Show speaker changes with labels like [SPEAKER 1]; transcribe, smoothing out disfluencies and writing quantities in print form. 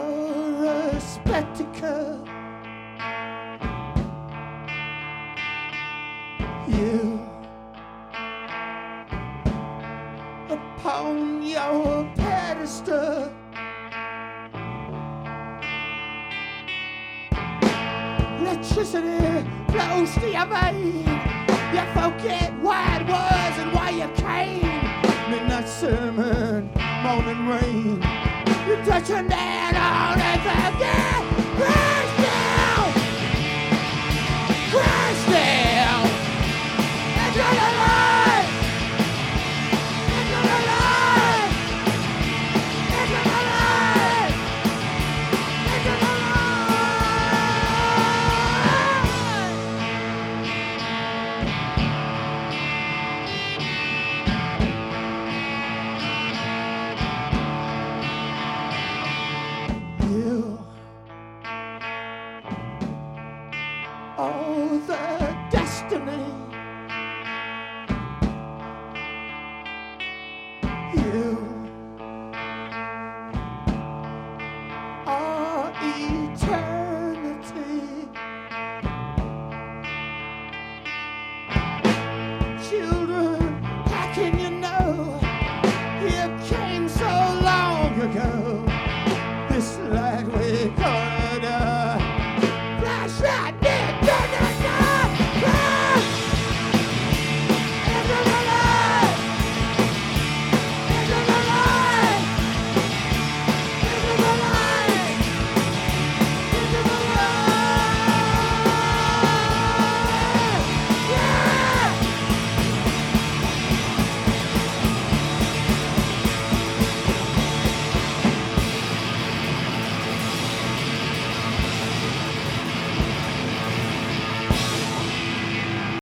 [SPEAKER 1] You're a spectacle. You upon your pedestal. Electricity flows to your vein. You forget why it was and why you came. Midnight sermon, morning rain. You're touching down all